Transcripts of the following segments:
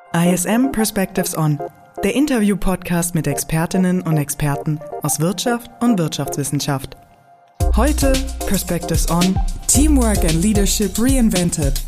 ISM Perspectives On, der Interview-Podcast mit Expertinnen und Experten aus Wirtschaft und Wirtschaftswissenschaft. Heute Perspectives On, Teamwork and Leadership Reinvented.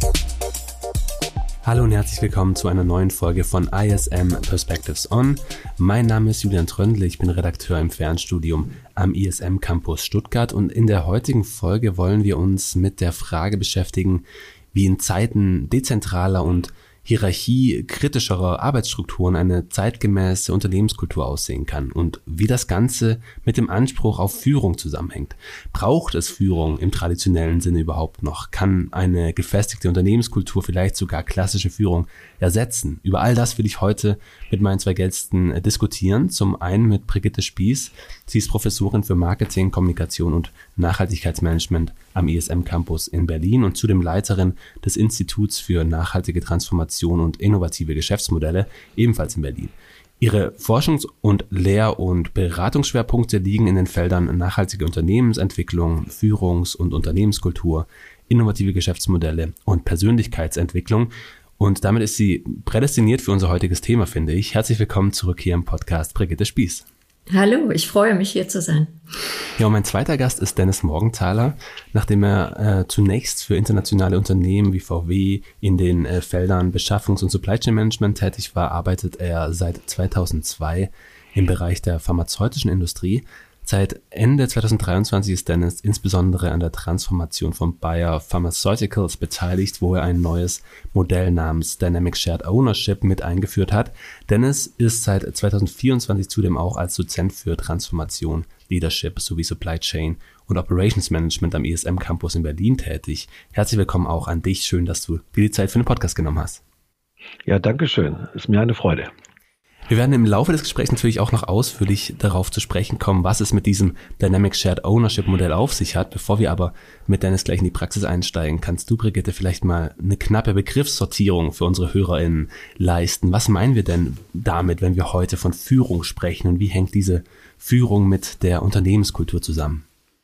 Hallo und herzlich willkommen zu einer neuen Folge von ISM Perspectives On. Mein Name ist Julian Tröndle, ich bin Redakteur im Fernstudium am ISM Campus Stuttgart und in der heutigen Folge wollen wir uns mit der Frage beschäftigen, wie in Zeiten dezentraler und hierarchiekritischerer Arbeitsstrukturen eine zeitgemäße Unternehmenskultur aussehen kann und wie das Ganze mit dem Anspruch auf Führung zusammenhängt. Braucht es Führung im traditionellen Sinne überhaupt noch? Kann eine gefestigte Unternehmenskultur vielleicht sogar klassische Führung ersetzen? Über all das will ich heute mit meinen zwei Gästen diskutieren. Zum einen mit Brigitte Spieß. Sie ist Professorin für Marketing, Kommunikation und Nachhaltigkeitsmanagement am ISM Campus in Berlin und zudem Leiterin des Instituts für nachhaltige Transformation und innovative Geschäftsmodelle, ebenfalls in Berlin. Ihre Forschungs- und Lehr- und Beratungsschwerpunkte liegen in den Feldern nachhaltige Unternehmensentwicklung, Führungs- und Unternehmenskultur, innovative Geschäftsmodelle und Persönlichkeitsentwicklung. Und damit ist sie prädestiniert für unser heutiges Thema, finde ich. Herzlich willkommen zurück hier im Podcast, Brigitte Spieß. Hallo, ich freue mich, hier zu sein. Ja, und mein zweiter Gast ist Dennis Morgenthaler. Nachdem er zunächst für internationale Unternehmen wie VW in den Feldern Beschaffungs- und Supply Chain Management tätig war, arbeitet er seit 2002 im Bereich der pharmazeutischen Industrie. Seit Ende 2023 ist Dennis insbesondere an der Transformation von Bayer Pharmaceuticals beteiligt, wo er ein neues Modell namens Dynamic Shared Ownership mit eingeführt hat. Dennis ist seit 2024 zudem auch als Dozent für Transformation, Leadership sowie Supply Chain und Operations Management am ISM Campus in Berlin tätig. Herzlich willkommen auch an dich. Schön, dass du dir die Zeit für den Podcast genommen hast. Ja, danke schön. Ist mir eine Freude. Wir werden im Laufe des Gesprächs natürlich auch noch ausführlich darauf zu sprechen kommen, was es mit diesem Dynamic Shared Ownership Modell auf sich hat. Bevor wir aber mit Dennis gleich in die Praxis einsteigen, kannst du, Brigitte, vielleicht mal eine knappe Begriffssortierung für unsere HörerInnen leisten. Was meinen wir denn damit, wenn wir heute von Führung sprechen und wie hängt diese Führung mit der Unternehmenskultur zusammen?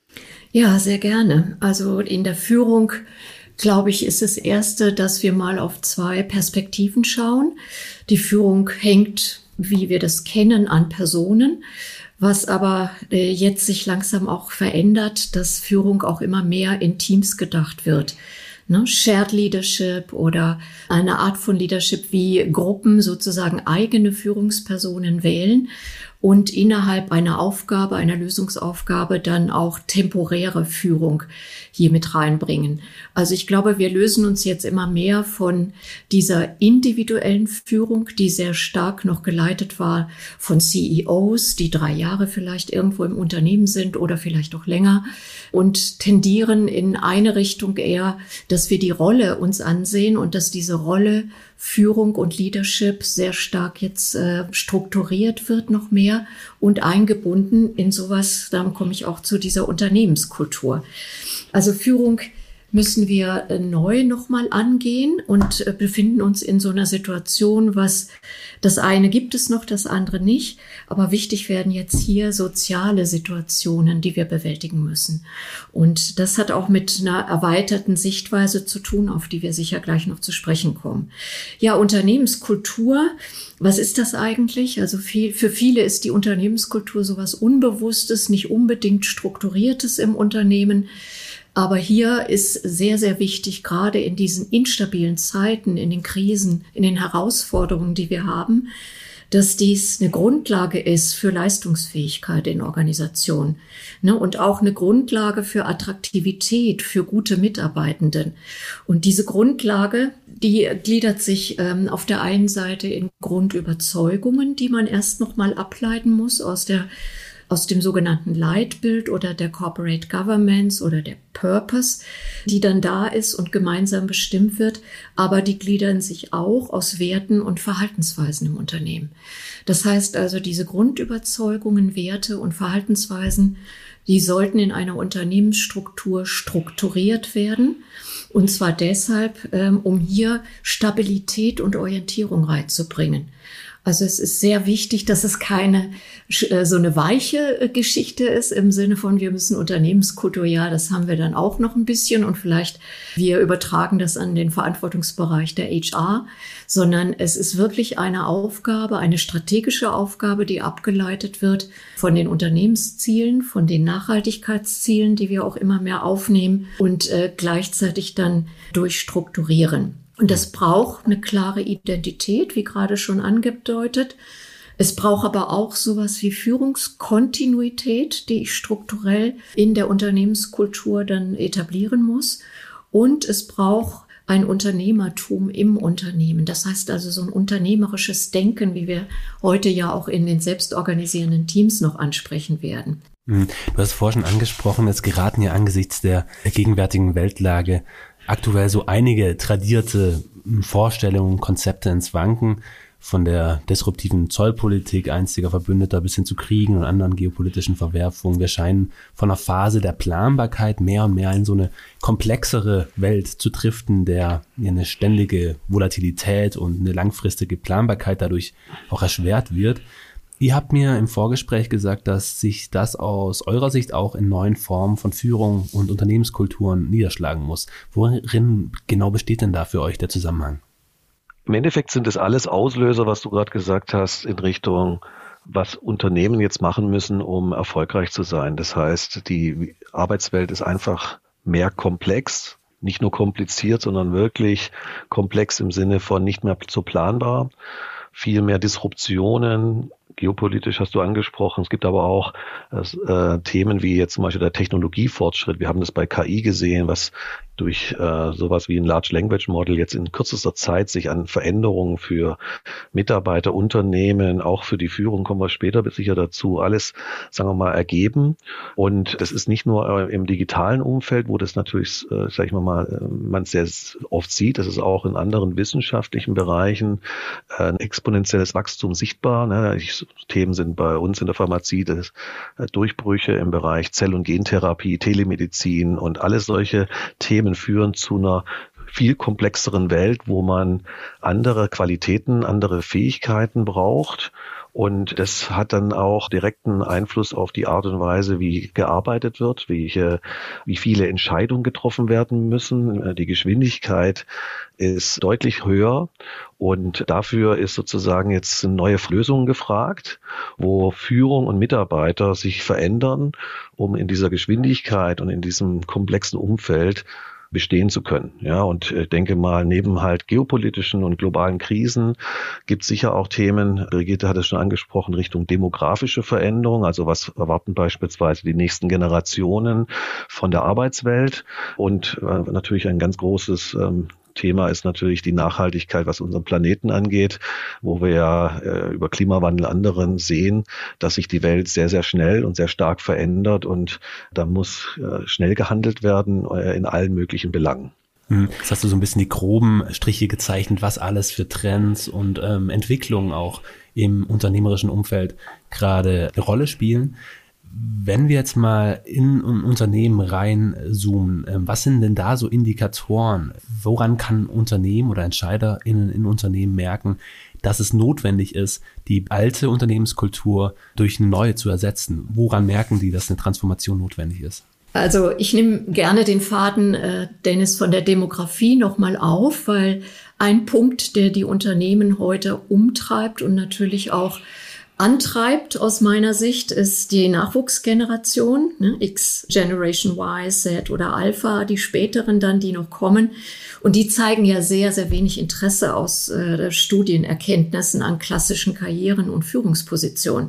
Ja, sehr gerne. Also in der Führung, glaube ich, ist das Erste, dass wir mal auf zwei Perspektiven schauen. Die Führung hängt, wie wir das kennen, an Personen, was aber jetzt sich langsam auch verändert, dass Führung auch immer mehr in Teams gedacht wird. Shared Leadership oder eine Art von Leadership, wie Gruppen sozusagen eigene Führungspersonen wählen und innerhalb einer Aufgabe, einer Lösungsaufgabe dann auch temporäre Führung hier mit reinbringen. Also ich glaube, wir lösen uns jetzt immer mehr von dieser individuellen Führung, die sehr stark noch geleitet war von CEOs, die 3 Jahre vielleicht irgendwo im Unternehmen sind oder vielleicht auch länger und tendieren in eine Richtung eher, dass wir die Rolle uns ansehen und dass diese Rolle Führung und Leadership sehr stark jetzt strukturiert wird noch mehr und eingebunden in sowas, dann komme ich auch zu dieser Unternehmenskultur. Also Führung müssen wir neu nochmal angehen und befinden uns in so einer Situation, was das eine gibt es noch, das andere nicht. Aber wichtig werden jetzt hier soziale Situationen, die wir bewältigen müssen. Und das hat auch mit einer erweiterten Sichtweise zu tun, auf die wir sicher gleich noch zu sprechen kommen. Ja, Unternehmenskultur, was ist das eigentlich? Also für viele ist die Unternehmenskultur sowas Unbewusstes, nicht unbedingt Strukturiertes im Unternehmen. Aber hier ist sehr, sehr wichtig, gerade in diesen instabilen Zeiten, in den Krisen, in den Herausforderungen, die wir haben, dass dies eine Grundlage ist für Leistungsfähigkeit in Organisationen, und auch eine Grundlage für Attraktivität, für gute Mitarbeitenden. Und diese Grundlage, die gliedert sich auf der einen Seite in Grundüberzeugungen, die man erst noch mal ableiten muss aus dem sogenannten Leitbild oder der Corporate Governance oder der Purpose, die dann da ist und gemeinsam bestimmt wird, aber die gliedern sich auch aus Werten und Verhaltensweisen im Unternehmen. Das heißt also, diese Grundüberzeugungen, Werte und Verhaltensweisen, die sollten in einer Unternehmensstruktur strukturiert werden. Und zwar deshalb, um hier Stabilität und Orientierung reinzubringen. Also es ist sehr wichtig, dass es keine so eine weiche Geschichte ist im Sinne von, wir müssen Unternehmenskultur, ja, das haben wir dann auch noch ein bisschen und vielleicht wir übertragen das an den Verantwortungsbereich der HR, sondern es ist wirklich eine Aufgabe, eine strategische Aufgabe, die abgeleitet wird von den Unternehmenszielen, von den Nachhaltigkeitszielen, die wir auch immer mehr aufnehmen und gleichzeitig dann durchstrukturieren. Und das braucht eine klare Identität, wie gerade schon angedeutet. Es braucht aber auch sowas wie Führungskontinuität, die ich strukturell in der Unternehmenskultur dann etablieren muss. Und es braucht ein Unternehmertum im Unternehmen. Das heißt also so ein unternehmerisches Denken, wie wir heute ja auch in den selbstorganisierenden Teams noch ansprechen werden. Du hast vorhin schon angesprochen, es geraten ja angesichts der gegenwärtigen Weltlage aktuell so einige tradierte Vorstellungen, Konzepte ins Wanken, von der disruptiven Zollpolitik einstiger Verbündeter bis hin zu Kriegen und anderen geopolitischen Verwerfungen. Wir scheinen von einer Phase der Planbarkeit mehr und mehr in so eine komplexere Welt zu driften, der eine ständige Volatilität und eine langfristige Planbarkeit dadurch auch erschwert wird. Ihr habt mir im Vorgespräch gesagt, dass sich das aus eurer Sicht auch in neuen Formen von Führung und Unternehmenskulturen niederschlagen muss. Worin genau besteht denn da für euch der Zusammenhang? Im Endeffekt sind es alles Auslöser, was du gerade gesagt hast, in Richtung, was Unternehmen jetzt machen müssen, um erfolgreich zu sein. Das heißt, die Arbeitswelt ist einfach mehr komplex, nicht nur kompliziert, sondern wirklich komplex im Sinne von nicht mehr so planbar. Viel mehr Disruptionen, geopolitisch hast du angesprochen. Es gibt aber auch Themen wie jetzt zum Beispiel der Technologiefortschritt. Wir haben das bei KI gesehen, was durch sowas wie ein Large Language Model jetzt in kürzester Zeit sich an Veränderungen für Mitarbeiter, Unternehmen, auch für die Führung, kommen wir später sicher dazu, alles, sagen wir mal, ergeben. Und das ist nicht nur im digitalen Umfeld, wo das natürlich, sag ich mal, man sehr oft sieht, das ist auch in anderen wissenschaftlichen Bereichen ein exponentielles Wachstum sichtbar. Ne? Themen sind bei uns in der Pharmazie das Durchbrüche im Bereich Zell- und Gentherapie, Telemedizin und alles solche Themen führen zu einer viel komplexeren Welt, wo man andere Qualitäten, andere Fähigkeiten braucht. Und das hat dann auch direkten Einfluss auf die Art und Weise, wie gearbeitet wird, wie viele Entscheidungen getroffen werden müssen. Die Geschwindigkeit ist deutlich höher und dafür ist sozusagen jetzt neue Lösungen gefragt, wo Führung und Mitarbeiter sich verändern, um in dieser Geschwindigkeit und in diesem komplexen Umfeld bestehen zu können. Ja, und ich denke mal, neben halt geopolitischen und globalen Krisen gibt es sicher auch Themen, Brigitte hat es schon angesprochen, Richtung demografische Veränderung. Also was erwarten beispielsweise die nächsten Generationen von der Arbeitswelt? Und natürlich ein ganz großes Thema ist natürlich die Nachhaltigkeit, was unseren Planeten angeht, wo wir ja über Klimawandel anderen sehen, dass sich die Welt sehr, sehr schnell und sehr stark verändert und da muss schnell gehandelt werden in allen möglichen Belangen. Jetzt hast du so ein bisschen die groben Striche gezeichnet, was alles für Trends und Entwicklungen auch im unternehmerischen Umfeld gerade eine Rolle spielen. Wenn wir jetzt mal in ein Unternehmen reinzoomen, was sind denn da so Indikatoren? Woran kann ein Unternehmen oder Entscheider in Unternehmen merken, dass es notwendig ist, die alte Unternehmenskultur durch eine neue zu ersetzen? Woran merken die, dass eine Transformation notwendig ist? Also ich nehme gerne den Faden, Dennis, von der Demografie nochmal auf, weil ein Punkt, der die Unternehmen heute umtreibt und natürlich auch antreibt aus meiner Sicht, ist die Nachwuchsgeneration, X, Generation Y, Z oder Alpha, die späteren dann, die noch kommen. Und die zeigen ja sehr, sehr wenig Interesse aus Studienerkenntnissen an klassischen Karrieren und Führungspositionen.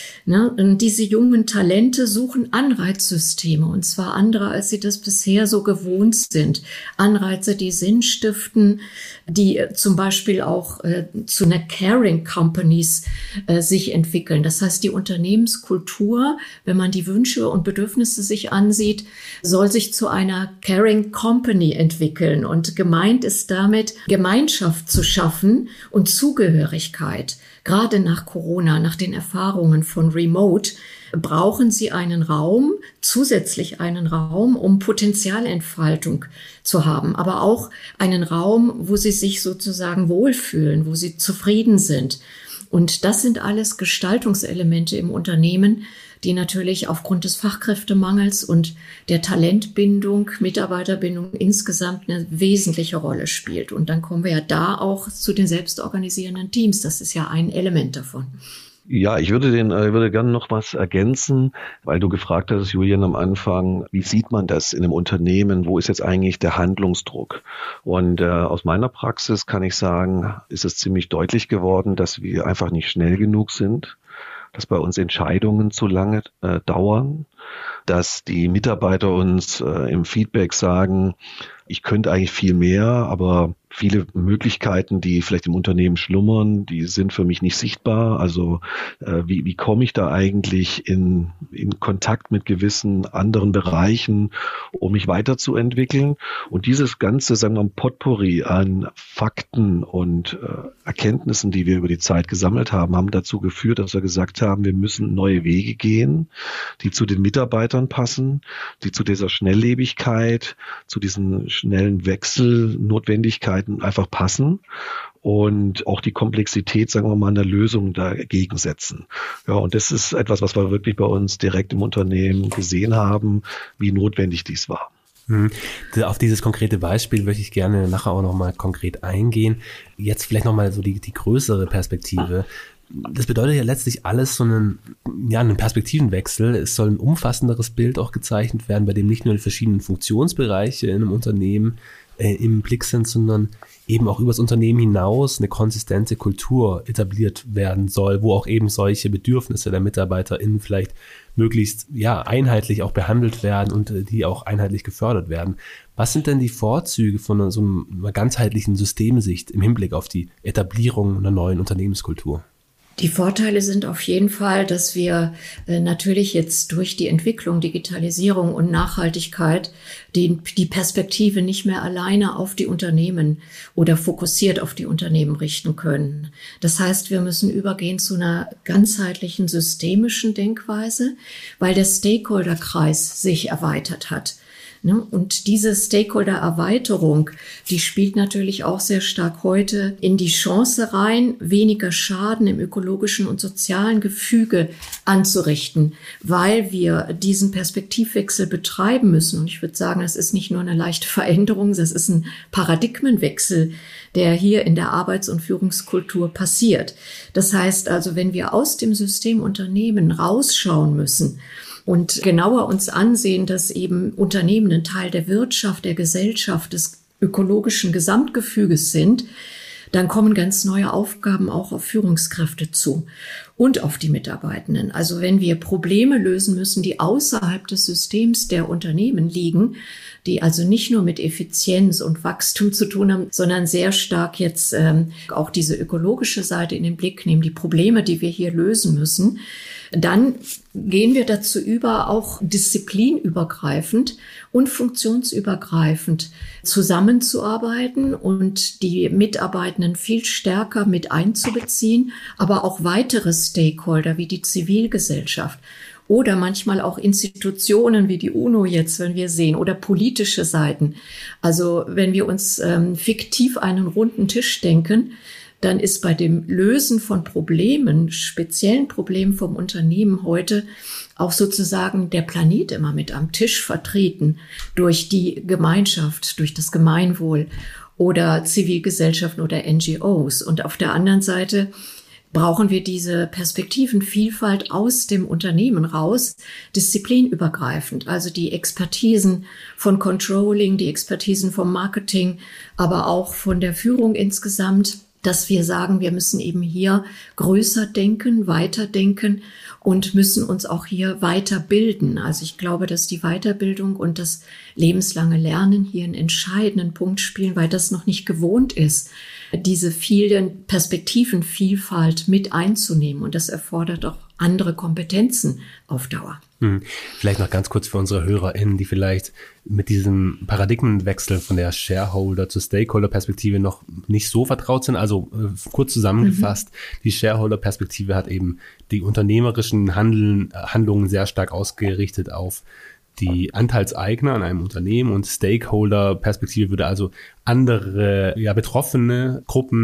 Und diese jungen Talente suchen Anreizsysteme, und zwar andere, als sie das bisher so gewohnt sind. Anreize, die Sinn stiften, die zum Beispiel auch zu einer Caring Companies sich entwickeln. Das heißt, die Unternehmenskultur, wenn man die Wünsche und Bedürfnisse sich ansieht, soll sich zu einer Caring Company entwickeln. Und gemeint ist damit, Gemeinschaft zu schaffen und Zugehörigkeit. Gerade nach Corona, nach den Erfahrungen von Remote, brauchen sie einen Raum, zusätzlich einen Raum, um Potenzialentfaltung zu haben, aber auch einen Raum, wo sie sich sozusagen wohlfühlen, wo sie zufrieden sind. Und das sind alles Gestaltungselemente im Unternehmen, die natürlich aufgrund des Fachkräftemangels und der Talentbindung, Mitarbeiterbindung insgesamt eine wesentliche Rolle spielt. Und dann kommen wir ja da auch zu den selbstorganisierenden Teams. Das ist ja ein Element davon. Ja, ich würde gerne noch was ergänzen, weil du gefragt hast, Julian, am Anfang, wie sieht man das in einem Unternehmen? Wo ist jetzt eigentlich der Handlungsdruck? Und aus meiner Praxis kann ich sagen, ist es ziemlich deutlich geworden, dass wir einfach nicht schnell genug sind, dass bei uns Entscheidungen zu lange dauern, dass die Mitarbeiter uns im Feedback sagen, ich könnte eigentlich viel mehr, aber viele Möglichkeiten, die vielleicht im Unternehmen schlummern, die sind für mich nicht sichtbar. Also wie komme ich da eigentlich in Kontakt mit gewissen anderen Bereichen, um mich weiterzuentwickeln? Und dieses ganze, sagen wir mal, Potpourri an Fakten und Erkenntnissen, die wir über die Zeit gesammelt haben, haben dazu geführt, dass wir gesagt haben, wir müssen neue Wege gehen, die zu den Mitarbeitern passen, die zu dieser Schnelllebigkeit, zu diesen schnellen Wechselnotwendigkeiten einfach passen und auch die Komplexität, sagen wir mal, einer Lösung dagegen setzen. Ja, und das ist etwas, was wir wirklich bei uns direkt im Unternehmen gesehen haben, wie notwendig dies war. Auf dieses konkrete Beispiel möchte ich gerne nachher auch nochmal konkret eingehen. Jetzt vielleicht nochmal so die größere Perspektive. Das bedeutet ja letztlich alles so einen Perspektivenwechsel. Es soll ein umfassenderes Bild auch gezeichnet werden, bei dem nicht nur die verschiedenen Funktionsbereiche in einem Unternehmen im Blick sind, sondern eben auch übers Unternehmen hinaus eine konsistente Kultur etabliert werden soll, wo auch eben solche Bedürfnisse der MitarbeiterInnen vielleicht möglichst einheitlich auch behandelt werden und die auch einheitlich gefördert werden. Was sind denn die Vorzüge von so einer ganzheitlichen Systemsicht im Hinblick auf die Etablierung einer neuen Unternehmenskultur? Die Vorteile sind auf jeden Fall, dass wir natürlich jetzt durch die Entwicklung, Digitalisierung und Nachhaltigkeit die Perspektive nicht mehr alleine auf die Unternehmen oder fokussiert auf die Unternehmen richten können. Das heißt, wir müssen übergehen zu einer ganzheitlichen systemischen Denkweise, weil der Stakeholderkreis sich erweitert hat. Und diese Stakeholder-Erweiterung, die spielt natürlich auch sehr stark heute in die Chance rein, weniger Schaden im ökologischen und sozialen Gefüge anzurichten, weil wir diesen Perspektivwechsel betreiben müssen. Und ich würde sagen, das ist nicht nur eine leichte Veränderung, das ist ein Paradigmenwechsel, der hier in der Arbeits- und Führungskultur passiert. Das heißt also, wenn wir aus dem System Unternehmen rausschauen müssen, und genauer uns ansehen, dass eben Unternehmen ein Teil der Wirtschaft, der Gesellschaft, des ökologischen Gesamtgefüges sind, dann kommen ganz neue Aufgaben auch auf Führungskräfte zu und auf die Mitarbeitenden. Also wenn wir Probleme lösen müssen, die außerhalb des Systems der Unternehmen liegen, die also nicht nur mit Effizienz und Wachstum zu tun haben, sondern sehr stark jetzt auch diese ökologische Seite in den Blick nehmen, die Probleme, die wir hier lösen müssen, dann gehen wir dazu über, auch disziplinübergreifend und funktionsübergreifend zusammenzuarbeiten und die Mitarbeitenden viel stärker mit einzubeziehen, aber auch weitere Stakeholder wie die Zivilgesellschaft oder manchmal auch Institutionen wie die UNO jetzt, wenn wir sehen, oder politische Seiten. Also wenn wir uns fiktiv einen runden Tisch denken, dann ist bei dem Lösen von Problemen, speziellen Problemen vom Unternehmen heute, auch sozusagen der Planet immer mit am Tisch vertreten durch die Gemeinschaft, durch das Gemeinwohl oder Zivilgesellschaften oder NGOs. Und auf der anderen Seite brauchen wir diese Perspektivenvielfalt aus dem Unternehmen raus, disziplinübergreifend, also die Expertisen von Controlling, die Expertisen vom Marketing, aber auch von der Führung insgesamt, dass wir sagen, wir müssen eben hier größer denken, weiterdenken und müssen uns auch hier weiterbilden. Also ich glaube, dass die Weiterbildung und das lebenslange Lernen hier einen entscheidenden Punkt spielen, weil das noch nicht gewohnt ist, diese vielen Perspektivenvielfalt mit einzunehmen. Und das erfordert auch andere Kompetenzen auf Dauer. Vielleicht noch ganz kurz für unsere HörerInnen, die vielleicht mit diesem Paradigmenwechsel von der Shareholder- zur Stakeholder-Perspektive noch nicht so vertraut sind. Also kurz zusammengefasst, die Shareholder-Perspektive hat eben die unternehmerischen Handlungen sehr stark ausgerichtet auf die Anteilseigner an einem Unternehmen, und Stakeholder-Perspektive würde also andere betroffene Gruppen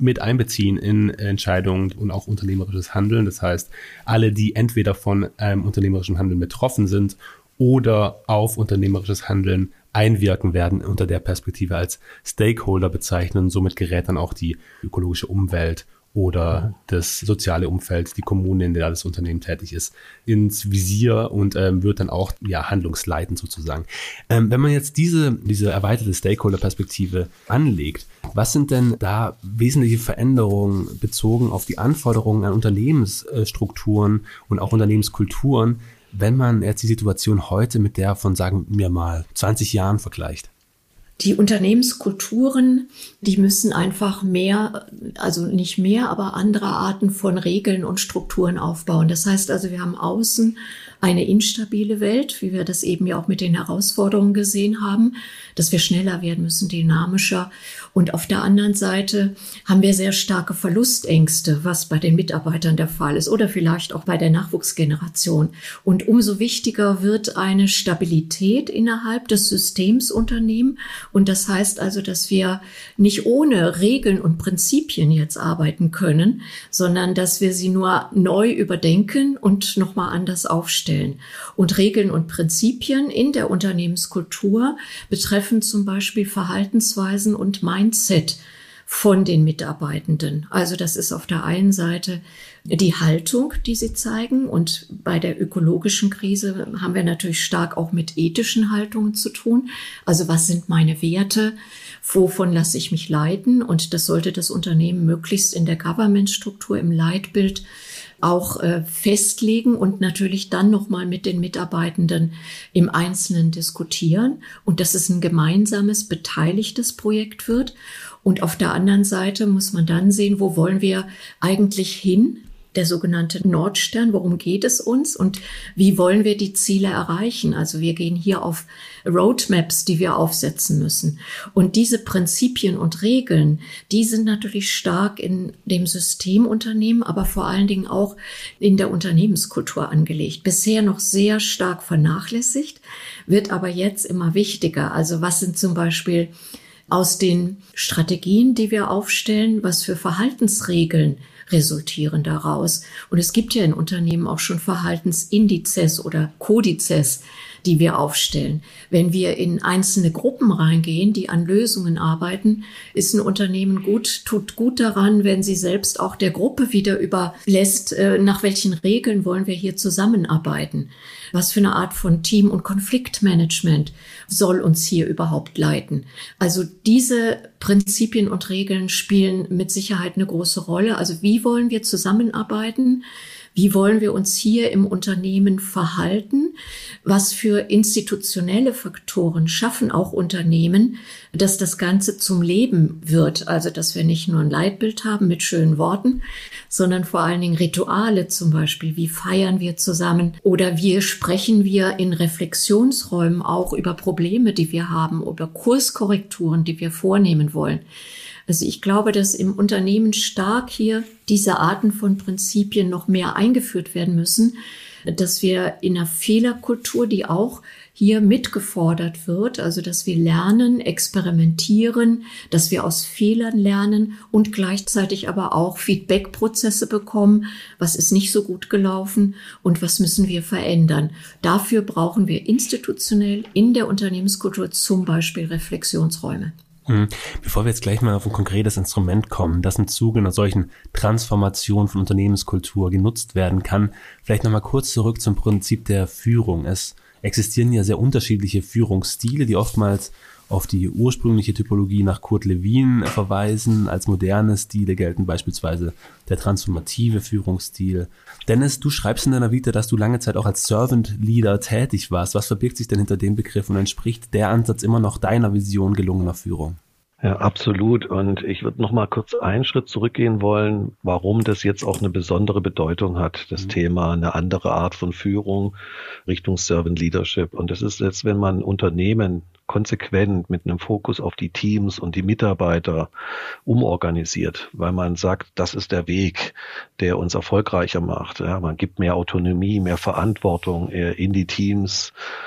mit einbeziehen in Entscheidungen und auch unternehmerisches Handeln. Das heißt, alle, die entweder von unternehmerischem Handeln betroffen sind oder auf unternehmerisches Handeln einwirken, werden unter der Perspektive als Stakeholder bezeichnen. Somit gerät dann auch die ökologische Umwelt oder das soziale Umfeld, die Kommune, in der das Unternehmen tätig ist, ins Visier und wird dann auch handlungsleitend sozusagen. Wenn man jetzt diese erweiterte Stakeholder-Perspektive anlegt, was sind denn da wesentliche Veränderungen bezogen auf die Anforderungen an Unternehmensstrukturen und auch Unternehmenskulturen, wenn man jetzt die Situation heute mit der von, sagen wir mal, 20 Jahren vergleicht? Die Unternehmenskulturen, die müssen einfach mehr, also nicht mehr, aber andere Arten von Regeln und Strukturen aufbauen. Das heißt also, wir haben außen eine instabile Welt, wie wir das eben ja auch mit den Herausforderungen gesehen haben, dass wir schneller werden müssen, dynamischer. Und auf der anderen Seite haben wir sehr starke Verlustängste, was bei den Mitarbeitern der Fall ist oder vielleicht auch bei der Nachwuchsgeneration. Und umso wichtiger wird eine Stabilität innerhalb des Systems Unternehmen. Und das heißt also, dass wir nicht ohne Regeln und Prinzipien jetzt arbeiten können, sondern dass wir sie nur neu überdenken und nochmal anders aufstellen. Und Regeln und Prinzipien in der Unternehmenskultur betreffen zum Beispiel Verhaltensweisen und Mindset von den Mitarbeitenden. Also das ist auf der einen Seite die Haltung, die sie zeigen. Und bei der ökologischen Krise haben wir natürlich stark auch mit ethischen Haltungen zu tun. Also was sind meine Werte? Wovon lasse ich mich leiten? Und das sollte das Unternehmen möglichst in der Governance-Struktur, im Leitbild auch festlegen und natürlich dann nochmal mit den Mitarbeitenden im Einzelnen diskutieren und dass es ein gemeinsames, beteiligtes Projekt wird. Und auf der anderen Seite muss man dann sehen, wo wollen wir eigentlich hin? Der sogenannte Nordstern, worum geht es uns und wie wollen wir die Ziele erreichen? Also wir gehen hier auf Roadmaps, die wir aufsetzen müssen. Und diese Prinzipien und Regeln, die sind natürlich stark in dem Systemunternehmen, aber vor allen Dingen auch in der Unternehmenskultur angelegt. Bisher noch sehr stark vernachlässigt, wird aber jetzt immer wichtiger. Also was sind zum Beispiel aus den Strategien, die wir aufstellen, was für Verhaltensregeln resultieren daraus. Und es gibt ja in Unternehmen auch schon Verhaltensindizes oder Kodizes, die wir aufstellen. Wenn wir in einzelne Gruppen reingehen, die an Lösungen arbeiten, ist ein Unternehmen tut gut daran, wenn sie selbst auch der Gruppe wieder überlässt, nach welchen Regeln wollen wir hier zusammenarbeiten. Was für eine Art von Team- und Konfliktmanagement soll uns hier überhaupt leiten? Also diese Prinzipien und Regeln spielen mit Sicherheit eine große Rolle. Also wie wollen wir zusammenarbeiten? Wie wollen wir uns hier im Unternehmen verhalten? Was für institutionelle Faktoren schaffen auch Unternehmen, dass das Ganze zum Leben wird? Also, dass wir nicht nur ein Leitbild haben mit schönen Worten, sondern vor allen Dingen Rituale zum Beispiel. Wie feiern wir zusammen? Oder wie sprechen wir in Reflexionsräumen auch über Probleme, die wir haben, über Kurskorrekturen, die wir vornehmen wollen? Also ich glaube, dass im Unternehmen stark hier diese Arten von Prinzipien noch mehr eingeführt werden müssen, dass wir in einer Fehlerkultur, die auch hier mitgefordert wird, also dass wir lernen, experimentieren, dass wir aus Fehlern lernen und gleichzeitig aber auch Feedback-Prozesse bekommen, was ist nicht so gut gelaufen und was müssen wir verändern. Dafür brauchen wir institutionell in der Unternehmenskultur zum Beispiel Reflexionsräume. Bevor wir jetzt gleich mal auf ein konkretes Instrument kommen, das im Zuge einer solchen Transformation von Unternehmenskultur genutzt werden kann, vielleicht nochmal kurz zurück zum Prinzip der Führung. Es existieren ja sehr unterschiedliche Führungsstile, die oftmals auf die ursprüngliche Typologie nach Kurt Lewin verweisen. Als moderne Stile gelten beispielsweise der transformative Führungsstil. Dennis, du schreibst in deiner Vita, dass du lange Zeit auch als Servant Leader tätig warst. Was verbirgt sich denn hinter dem Begriff und entspricht der Ansatz immer noch deiner Vision gelungener Führung? Ja, absolut. Und ich würde noch mal kurz einen Schritt zurückgehen wollen, warum das jetzt auch eine besondere Bedeutung hat, das Thema eine andere Art von Führung Richtung Servant Leadership. Und das ist jetzt, wenn man Unternehmen konsequent mit einem Fokus auf die Teams und die Mitarbeiter umorganisiert, weil man sagt, das ist der Weg, der uns erfolgreicher macht. Ja, man gibt mehr Autonomie, mehr Verantwortung in die Teams,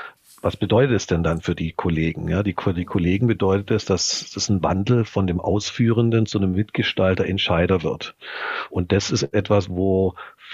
Was bedeutet es denn dann für die Kollegen? Ja, die Kollegen bedeutet es, dass das ein Wandel von dem Ausführenden zu einem Mitgestalter, Entscheider wird. Und das ist etwas, wo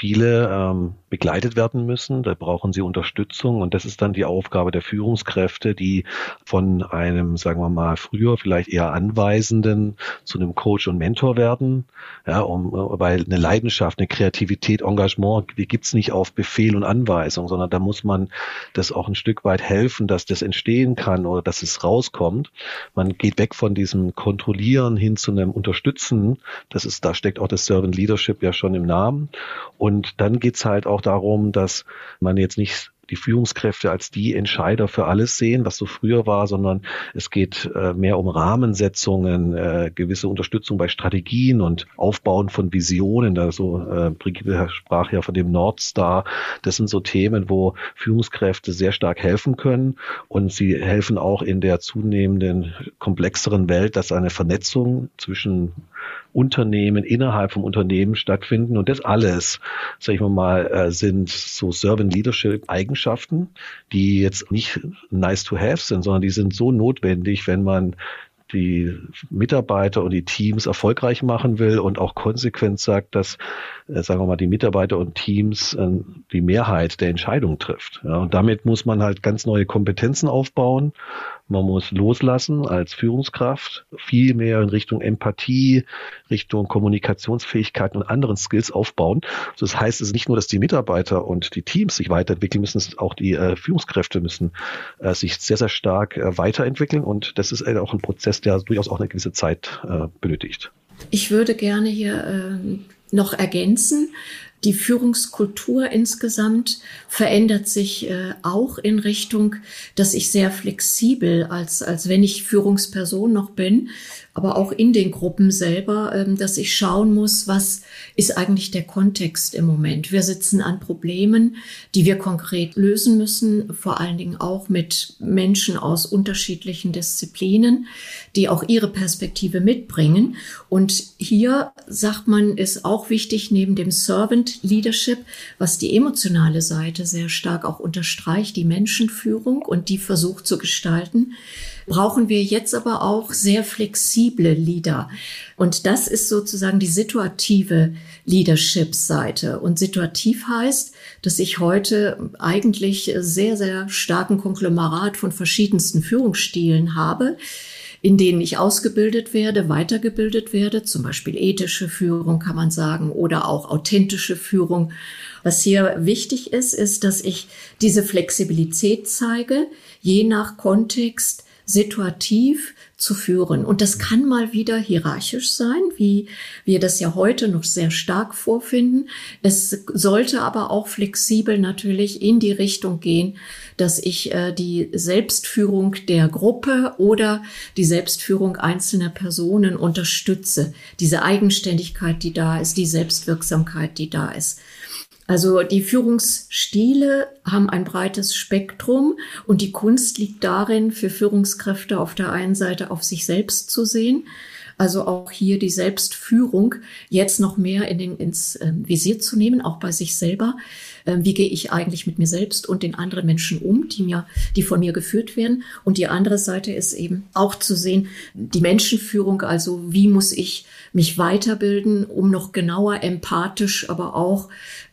viele begleitet werden müssen. Da brauchen sie Unterstützung. Und das ist dann die Aufgabe der Führungskräfte, die von einem, sagen wir mal, früher vielleicht eher Anweisenden zu einem Coach und Mentor werden. Ja, weil eine Leidenschaft, eine Kreativität, Engagement, die gibt's nicht auf Befehl und Anweisung, sondern da muss man das auch ein Stück weit helfen, dass das entstehen kann oder dass es rauskommt. Man geht weg von diesem Kontrollieren hin zu einem Unterstützen. Da steckt auch das Servant Leadership ja schon im Namen. Und dann geht's halt auch darum, dass man jetzt nicht die Führungskräfte als die Entscheider für alles sehen, was so früher war, sondern es geht mehr um Rahmensetzungen, gewisse Unterstützung bei Strategien und Aufbauen von Visionen. Brigitte sprach ja von dem Nordstar. Das sind so Themen, wo Führungskräfte sehr stark helfen können, und sie helfen auch in der zunehmenden komplexeren Welt, dass eine Vernetzung zwischen Unternehmen innerhalb vom Unternehmen stattfinden. Und das alles, sag ich mal, sind so Servant Leadership Eigenschaften, die jetzt nicht nice to have sind, sondern die sind so notwendig, wenn man die Mitarbeiter und die Teams erfolgreich machen will und auch konsequent sagt, dass, sagen wir mal, die Mitarbeiter und Teams die Mehrheit der Entscheidungen trifft. Ja, und damit muss man halt ganz neue Kompetenzen aufbauen. Man muss loslassen als Führungskraft, viel mehr in Richtung Empathie, Richtung Kommunikationsfähigkeiten und anderen Skills aufbauen. Das heißt, es ist nicht nur, dass die Mitarbeiter und die Teams sich weiterentwickeln müssen, auch die Führungskräfte müssen sich sehr, sehr stark weiterentwickeln. Und das ist auch ein Prozess, der durchaus auch eine gewisse Zeit benötigt. Ich würde gerne hier noch ergänzen. Die Führungskultur insgesamt verändert sich auch in Richtung, dass ich sehr flexibel, als wenn ich Führungsperson noch bin, aber auch in den Gruppen selber, dass ich schauen muss, was ist eigentlich der Kontext im Moment. Wir sitzen an Problemen, die wir konkret lösen müssen, vor allen Dingen auch mit Menschen aus unterschiedlichen Disziplinen, die auch ihre Perspektive mitbringen. Und hier, sagt man, ist auch wichtig, neben dem Servant Leadership, was die emotionale Seite sehr stark auch unterstreicht, die Menschenführung und die versucht zu gestalten, brauchen wir jetzt aber auch sehr flexible Leader. Und das ist sozusagen die situative Leadership-Seite. Und situativ heißt, dass ich heute eigentlich sehr, sehr starken Konglomerat von verschiedensten Führungsstilen habe, in denen ich ausgebildet werde, weitergebildet werde, zum Beispiel ethische Führung kann man sagen oder auch authentische Führung. Was hier wichtig ist, ist, dass ich diese Flexibilität zeige, je nach Kontext situativ zu führen. Und das kann mal wieder hierarchisch sein, wie wir das ja heute noch sehr stark vorfinden. Es sollte aber auch flexibel natürlich in die Richtung gehen, dass ich die Selbstführung der Gruppe oder die Selbstführung einzelner Personen unterstütze. Diese Eigenständigkeit, die da ist, die Selbstwirksamkeit, die da ist. Also die Führungsstile haben ein breites Spektrum und die Kunst liegt darin, für Führungskräfte auf der einen Seite auf sich selbst zu sehen, also auch hier die Selbstführung jetzt noch mehr ins Visier zu nehmen, auch bei sich selber. Wie gehe ich eigentlich mit mir selbst und den anderen Menschen um, die von mir geführt werden? Und die andere Seite ist eben auch zu sehen, die Menschenführung, also wie muss ich mich weiterbilden, um noch genauer empathisch, aber auch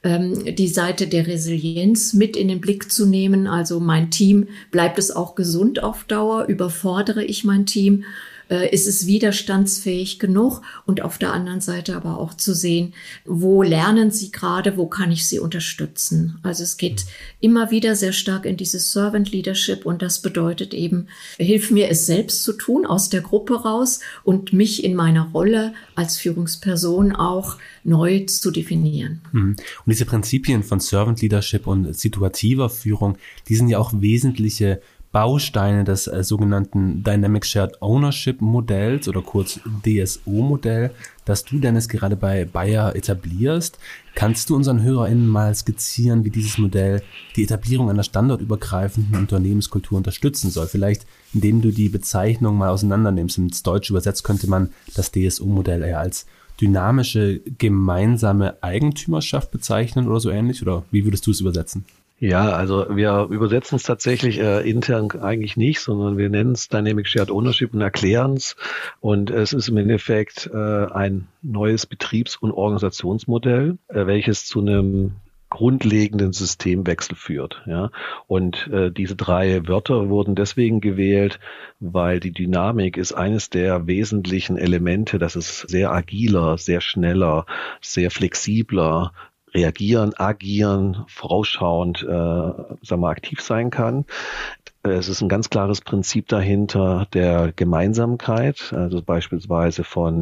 die Seite der Resilienz mit in den Blick zu nehmen. Also mein Team, bleibt es auch gesund auf Dauer? Überfordere ich mein Team? Ist es widerstandsfähig genug? Und auf der anderen Seite aber auch zu sehen, wo lernen sie gerade, wo kann ich sie unterstützen? Also es geht immer wieder sehr stark in dieses Servant Leadership und das bedeutet eben, hilf mir es selbst zu tun, aus der Gruppe raus und mich in meiner Rolle als Führungsperson auch neu zu definieren. Und diese Prinzipien von Servant Leadership und situativer Führung, die sind ja auch wesentliche Bausteine des sogenannten Dynamic Shared Ownership Modells oder kurz DSO-Modell, das du, Dennis, gerade bei Bayer etablierst. Kannst du unseren HörerInnen mal skizzieren, wie dieses Modell die Etablierung einer standortübergreifenden Unternehmenskultur unterstützen soll? Vielleicht, indem du die Bezeichnung mal auseinandernimmst. Ins Deutsche übersetzt könnte man das DSO-Modell eher als dynamische gemeinsame Eigentümerschaft bezeichnen oder so ähnlich? Oder wie würdest du es übersetzen? Ja, also wir übersetzen es tatsächlich intern eigentlich nicht, sondern wir nennen es Dynamic Shared Ownership und erklären es. Und es ist im Endeffekt ein neues Betriebs- und Organisationsmodell, welches zu einem grundlegenden Systemwechsel führt. Ja. Und diese 3 Wörter wurden deswegen gewählt, weil die Dynamik ist eines der wesentlichen Elemente, dass es sehr agiler, sehr schneller, sehr flexibler reagieren, agieren, vorausschauend aktiv sein kann. Es ist ein ganz klares Prinzip dahinter der Gemeinsamkeit, also beispielsweise von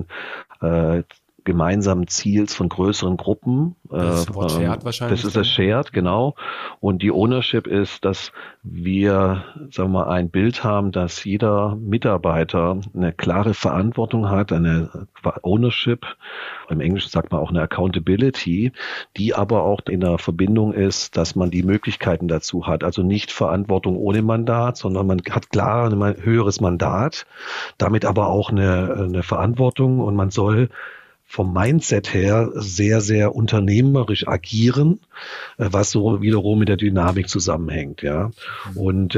gemeinsamen Ziels von größeren Gruppen. Das Wort Shared wahrscheinlich. Das ist das Shared, genau. Und die Ownership ist, dass wir, ein Bild haben, dass jeder Mitarbeiter eine klare Verantwortung hat, eine Ownership, im Englischen sagt man auch eine Accountability, die aber auch in der Verbindung ist, dass man die Möglichkeiten dazu hat. Also nicht Verantwortung ohne Mandat, sondern man hat klar ein höheres Mandat, damit aber auch eine Verantwortung, und man soll vom Mindset her sehr, sehr unternehmerisch agieren, was so wiederum mit der Dynamik zusammenhängt, ja. Und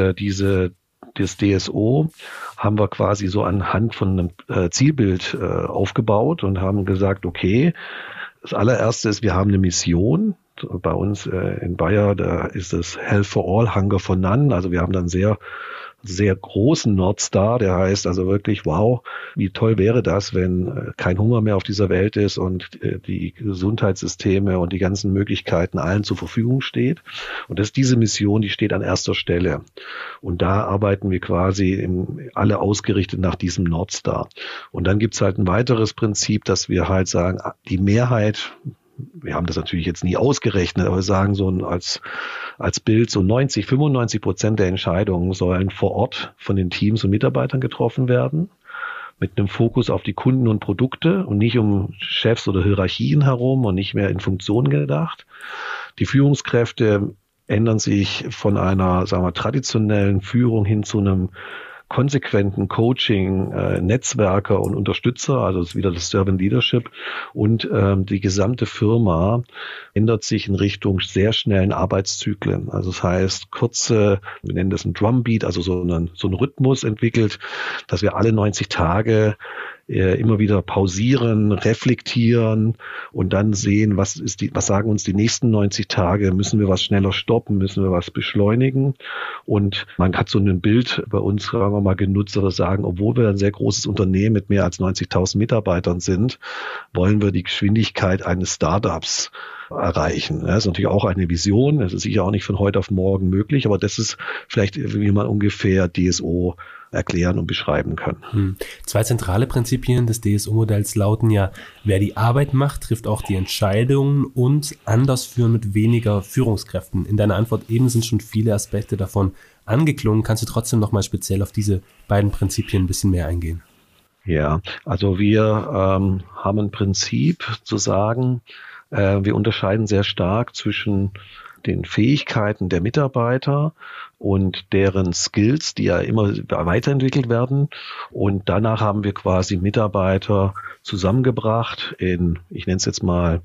das DSO haben wir quasi so anhand von einem Zielbild aufgebaut und haben gesagt, okay, das allererste ist, wir haben eine Mission. Bei uns in Bayer, da ist es Health for All, Hunger for None. Also wir haben dann sehr großen Nordstar, der heißt also wirklich, wow, wie toll wäre das, wenn kein Hunger mehr auf dieser Welt ist und die Gesundheitssysteme und die ganzen Möglichkeiten allen zur Verfügung steht. Und das ist diese Mission, die steht an erster Stelle. Und da arbeiten wir quasi alle ausgerichtet nach diesem Nordstar. Und dann gibt's halt ein weiteres Prinzip, dass wir halt sagen, die Mehrheit, wir haben das natürlich jetzt nie ausgerechnet, aber wir sagen so als Bild, so 95% der Entscheidungen sollen vor Ort von den Teams und Mitarbeitern getroffen werden, mit einem Fokus auf die Kunden und Produkte und nicht um Chefs oder Hierarchien herum und nicht mehr in Funktionen gedacht. Die Führungskräfte ändern sich von einer, traditionellen Führung hin zu einem konsequenten Coaching, Netzwerker und Unterstützer, also ist wieder das Servant Leadership, und die gesamte Firma ändert sich in Richtung sehr schnellen Arbeitszyklen. Also das heißt, kurze, wir nennen das ein Drumbeat, also so einen Rhythmus entwickelt, dass wir alle 90 Tage immer wieder pausieren, reflektieren und dann sehen, was sagen uns die nächsten 90 Tage, müssen wir was schneller stoppen, müssen wir was beschleunigen. Und man hat so ein Bild bei uns, sagen wir mal, genutzt, oder sagen, obwohl wir ein sehr großes Unternehmen mit mehr als 90.000 Mitarbeitern sind, wollen wir die Geschwindigkeit eines Startups erreichen. Das ist natürlich auch eine Vision, das ist sicher auch nicht von heute auf morgen möglich, aber das ist vielleicht, wie man ungefähr DSO erklären und beschreiben kann. 2 zentrale Prinzipien des DSO-Modells lauten ja, wer die Arbeit macht, trifft auch die Entscheidungen, und anders führen mit weniger Führungskräften. In deiner Antwort eben sind schon viele Aspekte davon angeklungen. Kannst du trotzdem nochmal speziell auf diese beiden Prinzipien ein bisschen mehr eingehen? Ja, also wir haben ein Prinzip zu sagen, wir unterscheiden sehr stark zwischen den Fähigkeiten der Mitarbeiter und deren Skills, die ja immer weiterentwickelt werden. Und danach haben wir quasi Mitarbeiter zusammengebracht in, ich nenne es jetzt mal,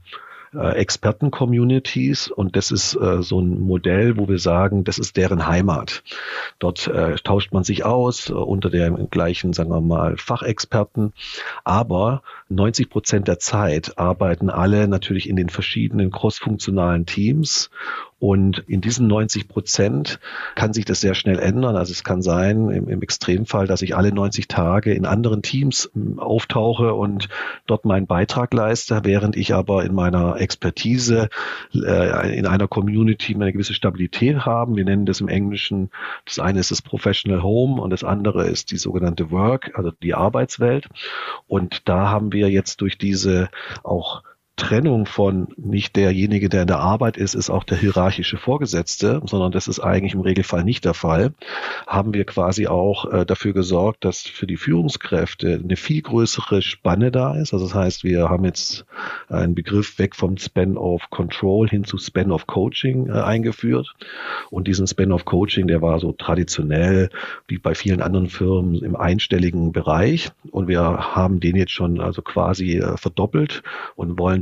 Experten-Communities, und das ist so ein Modell, wo wir sagen, das ist deren Heimat. Dort tauscht man sich aus unter den gleichen, sagen wir mal, Fachexperten, aber 90% der Zeit arbeiten alle natürlich in den verschiedenen crossfunktionalen Teams. Und in diesen 90% kann sich das sehr schnell ändern. Also es kann sein, im Extremfall, dass ich alle 90 Tage in anderen Teams auftauche und dort meinen Beitrag leiste, während ich aber in meiner Expertise in einer Community eine gewisse Stabilität habe. Wir nennen das im Englischen, das eine ist das Professional Home und das andere ist die sogenannte Work, also die Arbeitswelt. Und da haben wir jetzt durch diese auch Trennung von nicht derjenige, der in der Arbeit ist auch der hierarchische Vorgesetzte, sondern das ist eigentlich im Regelfall nicht der Fall, haben wir quasi auch dafür gesorgt, dass für die Führungskräfte eine viel größere Spanne da ist. Also das heißt, wir haben jetzt einen Begriff weg vom Span of Control hin zu Span of Coaching eingeführt. Und diesen Span of Coaching, der war so traditionell wie bei vielen anderen Firmen im einstelligen Bereich. Und wir haben den jetzt schon also quasi verdoppelt und wollen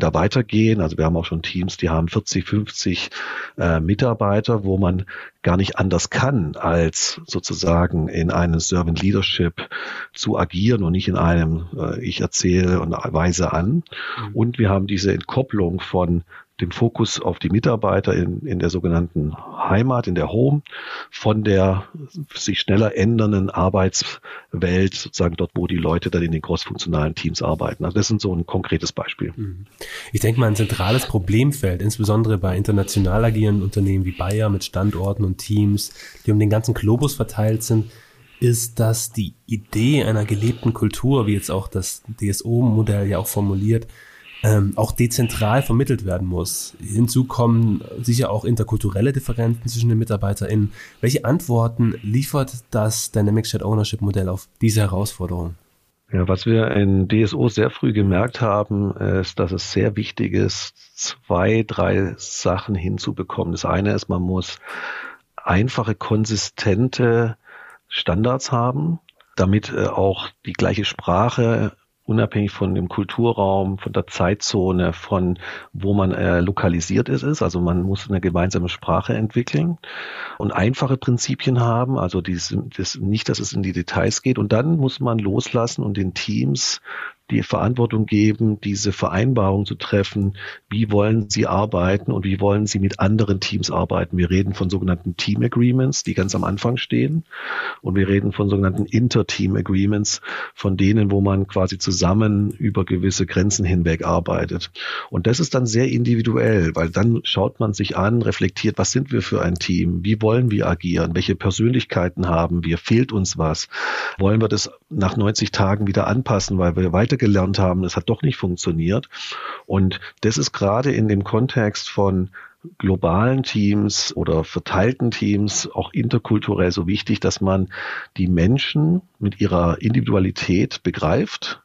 da weitergehen. Also wir haben auch schon Teams, die haben 40, 50 Mitarbeiter, wo man gar nicht anders kann, als sozusagen in einem Servant Leadership zu agieren und nicht in einem ich erzähle und weise an. Und wir haben diese Entkopplung von dem Fokus auf die Mitarbeiter in der sogenannten Heimat, in der Home, von der sich schneller ändernden Arbeitswelt, sozusagen dort, wo die Leute dann in den crossfunktionalen Teams arbeiten. Also das ist so ein konkretes Beispiel. Ich denke mal, ein zentrales Problemfeld, insbesondere bei international agierenden Unternehmen wie Bayer mit Standorten und Teams, die um den ganzen Globus verteilt sind, ist, dass die Idee einer gelebten Kultur, wie jetzt auch das DSO-Modell ja auch formuliert, auch dezentral vermittelt werden muss. Hinzu kommen sicher auch interkulturelle Differenzen zwischen den MitarbeiterInnen. Welche Antworten liefert das Dynamic Shared Ownership Modell auf diese Herausforderung? Ja, was wir in DSO sehr früh gemerkt haben, ist, dass es sehr wichtig ist, 2, 3 Sachen hinzubekommen. Das eine ist, man muss einfache, konsistente Standards haben, damit auch die gleiche Sprache unabhängig von dem Kulturraum, von der Zeitzone, von wo man lokalisiert ist. Also man muss eine gemeinsame Sprache entwickeln und einfache Prinzipien haben, also nicht, dass es in die Details geht. Und dann muss man loslassen und den Teams die Verantwortung geben, diese Vereinbarung zu treffen, wie wollen sie arbeiten und wie wollen sie mit anderen Teams arbeiten. Wir reden von sogenannten Team Agreements, die ganz am Anfang stehen, und wir reden von sogenannten Inter-Team Agreements, von denen, wo man quasi zusammen über gewisse Grenzen hinweg arbeitet. Und das ist dann sehr individuell, weil dann schaut man sich an, reflektiert, was sind wir für ein Team, wie wollen wir agieren, welche Persönlichkeiten haben wir, fehlt uns was, wollen wir das nach 90 Tagen wieder anpassen, weil wir weitergelernt haben, es hat doch nicht funktioniert. Und das ist gerade in dem Kontext von globalen Teams oder verteilten Teams, auch interkulturell so wichtig, dass man die Menschen mit ihrer Individualität begreift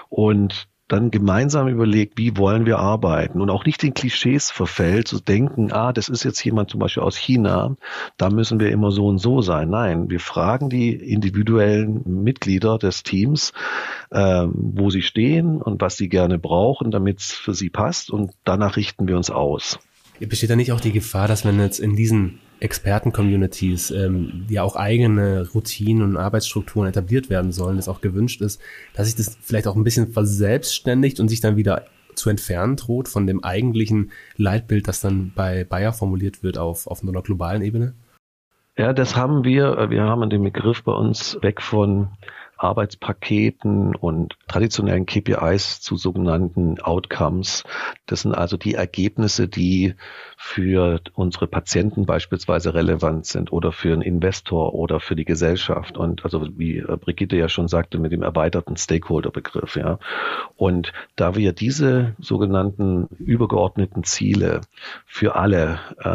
und dann gemeinsam überlegt, wie wollen wir arbeiten und auch nicht den Klischees verfällt, zu denken, das ist jetzt jemand zum Beispiel aus China, da müssen wir immer so und so sein. Nein, wir fragen die individuellen Mitglieder des Teams, wo sie stehen und was sie gerne brauchen, damit es für sie passt, und danach richten wir uns aus. Besteht da nicht auch die Gefahr, dass man jetzt in diesen Experten-Communities, die auch eigene Routinen und Arbeitsstrukturen etabliert werden sollen, das auch gewünscht ist, dass sich das vielleicht auch ein bisschen verselbstständigt und sich dann wieder zu entfernen droht von dem eigentlichen Leitbild, das dann bei Bayer formuliert wird auf einer globalen Ebene? Ja, das haben wir. Wir haben den Begriff bei uns weg von Arbeitspaketen und traditionellen KPIs zu sogenannten Outcomes. Das sind also die Ergebnisse, die für unsere Patienten beispielsweise relevant sind oder für einen Investor oder für die Gesellschaft. Und also wie Brigitte ja schon sagte, mit dem erweiterten Stakeholder-Begriff, ja. Und da wir diese sogenannten übergeordneten Ziele für alle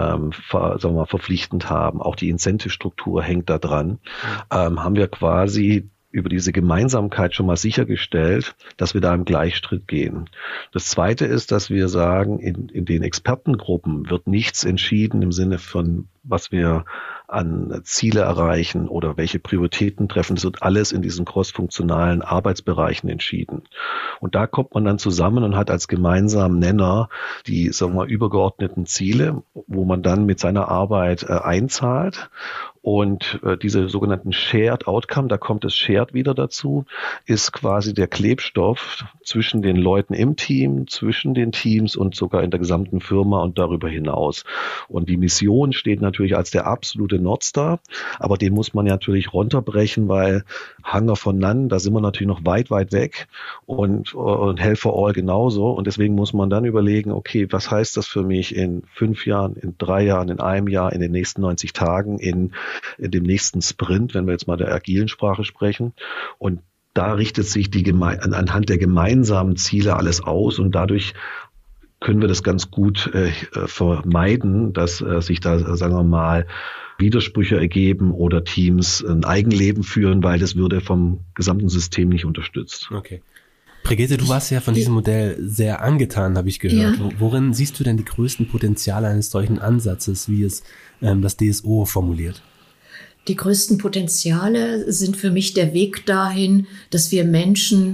verpflichtend haben, auch die Incentive-Struktur hängt da dran, haben wir quasi über diese Gemeinsamkeit schon mal sichergestellt, dass wir da im Gleichschritt gehen. Das Zweite ist, dass wir sagen, in den Expertengruppen wird nichts entschieden im Sinne von, was wir an Ziele erreichen oder welche Prioritäten treffen. Das wird alles in diesen crossfunktionalen Arbeitsbereichen entschieden. Und da kommt man dann zusammen und hat als gemeinsamen Nenner die, sagen wir mal, übergeordneten Ziele, wo man dann mit seiner Arbeit einzahlt. Und diese sogenannten Shared Outcome, da kommt das Shared wieder dazu, ist quasi der Klebstoff zwischen den Leuten im Team, zwischen den Teams und sogar in der gesamten Firma und darüber hinaus. Und die Mission steht natürlich als der absolute Nordstar, aber den muss man natürlich runterbrechen, weil Hunger for None, da sind wir natürlich noch weit, weit weg, und Health for All genauso. Und deswegen muss man dann überlegen, okay, was heißt das für mich in 5 Jahren, in 3 Jahren, in einem Jahr, in den nächsten 90 Tagen, in dem nächsten Sprint, wenn wir jetzt mal der agilen Sprache sprechen. Und da richtet sich anhand der gemeinsamen Ziele alles aus, und dadurch können wir das ganz gut vermeiden, dass sich da, sagen wir mal, Widersprüche ergeben oder Teams ein Eigenleben führen, weil das würde vom gesamten System nicht unterstützt. Okay. Brigitte, du warst ja von diesem Modell sehr angetan, habe ich gehört. Ja. Worin siehst du denn die größten Potenziale eines solchen Ansatzes, wie es das DSO formuliert? Die größten Potenziale sind für mich der Weg dahin, dass wir Menschen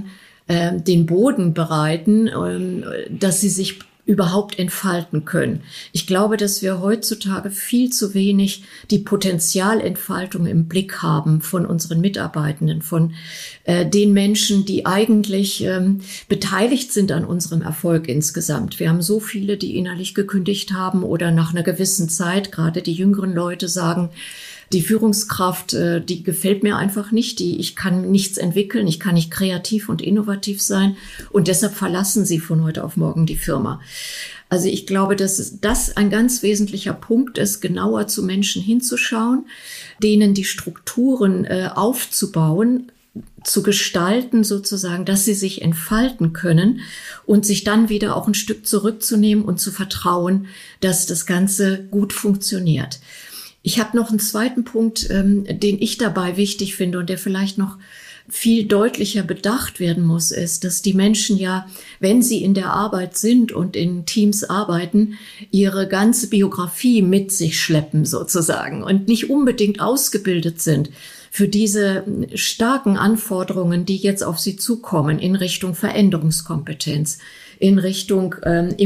den Boden bereiten, dass sie sich überhaupt entfalten können. Ich glaube, dass wir heutzutage viel zu wenig die Potenzialentfaltung im Blick haben von unseren Mitarbeitenden, von den Menschen, die eigentlich beteiligt sind an unserem Erfolg insgesamt. Wir haben so viele, die innerlich gekündigt haben oder nach einer gewissen Zeit, gerade die jüngeren Leute sagen, die Führungskraft, die gefällt mir einfach nicht, ich kann nichts entwickeln, ich kann nicht kreativ und innovativ sein und deshalb verlassen sie von heute auf morgen die Firma. Also ich glaube, dass das ein ganz wesentlicher Punkt ist, genauer zu Menschen hinzuschauen, denen die Strukturen aufzubauen, zu gestalten sozusagen, dass sie sich entfalten können und sich dann wieder auch ein Stück zurückzunehmen und zu vertrauen, dass das Ganze gut funktioniert. Ich habe noch einen zweiten Punkt, den ich dabei wichtig finde und der vielleicht noch viel deutlicher bedacht werden muss, ist, dass die Menschen ja, wenn sie in der Arbeit sind und in Teams arbeiten, ihre ganze Biografie mit sich schleppen sozusagen und nicht unbedingt ausgebildet sind für diese starken Anforderungen, die jetzt auf sie zukommen in Richtung Veränderungskompetenz, in Richtung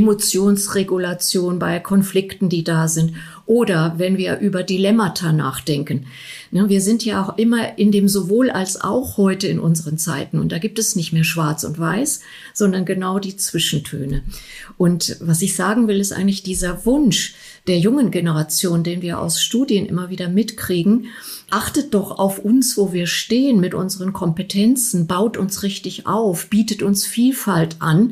Emotionsregulation bei Konflikten, die da sind. Oder wenn wir über Dilemmata nachdenken. Wir sind ja auch immer in dem sowohl als auch heute in unseren Zeiten. Und da gibt es nicht mehr schwarz und weiß, sondern genau die Zwischentöne. Und was ich sagen will, ist eigentlich dieser Wunsch der jungen Generation, den wir aus Studien immer wieder mitkriegen. Achtet doch auf uns, wo wir stehen mit unseren Kompetenzen, baut uns richtig auf, bietet uns Vielfalt an.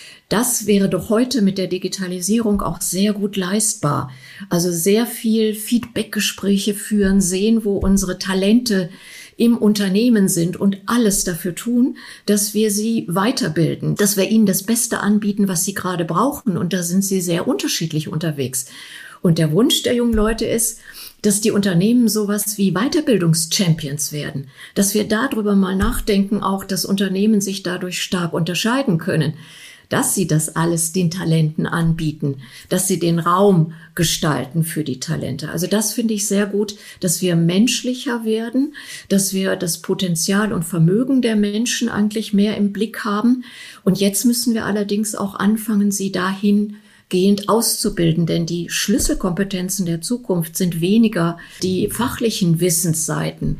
Das wäre doch heute mit der Digitalisierung auch sehr gut leistbar. Also sehr viel Feedbackgespräche führen, sehen, wo unsere Talente im Unternehmen sind und alles dafür tun, dass wir sie weiterbilden, dass wir ihnen das Beste anbieten, was sie gerade brauchen. Und da sind sie sehr unterschiedlich unterwegs. Und der Wunsch der jungen Leute ist, dass die Unternehmen sowas wie Weiterbildungschampions werden, dass wir darüber mal nachdenken, auch dass Unternehmen sich dadurch stark unterscheiden können, dass sie das alles den Talenten anbieten, dass sie den Raum gestalten für die Talente. Also das finde ich sehr gut, dass wir menschlicher werden, dass wir das Potenzial und Vermögen der Menschen eigentlich mehr im Blick haben. Und jetzt müssen wir allerdings auch anfangen, sie dahingehend auszubilden, denn die Schlüsselkompetenzen der Zukunft sind weniger die fachlichen Wissensseiten.